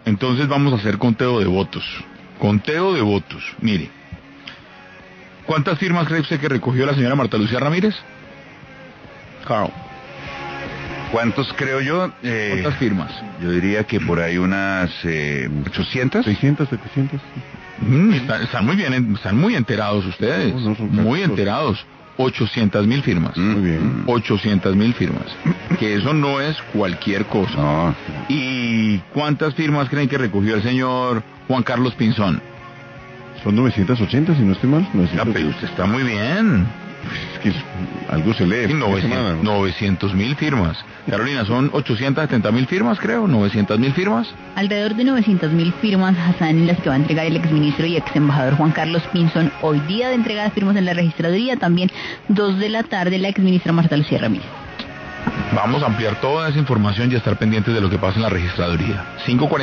Entonces vamos a hacer conteo de votos. Conteo de votos. Mire. ¿Cuántas firmas cree usted que recogió la señora Marta Lucía Ramírez? Carl. ¿Cuántos creo yo? ¿Cuántas firmas? Yo diría que por ahí unas 800. 600, 700. Están muy bien, están muy enterados ustedes. No, son muy casi enterados. 800.000 firmas. Muy bien. 800.000 firmas. Que eso no es cualquier cosa. No. ¿Y cuántas firmas creen que recogió el señor Juan Carlos Pinzón? Son 980, si no estoy mal. Ah, pero usted está muy bien. Es que algo se lee. Sí, 900.000 firmas. Carolina, son 870.000 firmas, creo. 900.000 firmas. Alrededor de 900.000 firmas, Hassan, las que va a entregar el exministro y ex embajador Juan Carlos Pinzón. Hoy día de entrega de firmas en la registraduría, también 2 de la tarde, la exministra Marta Lucía Ramírez. Vamos a ampliar toda esa información y a estar pendientes de lo que pasa en la registraduría. 5:40.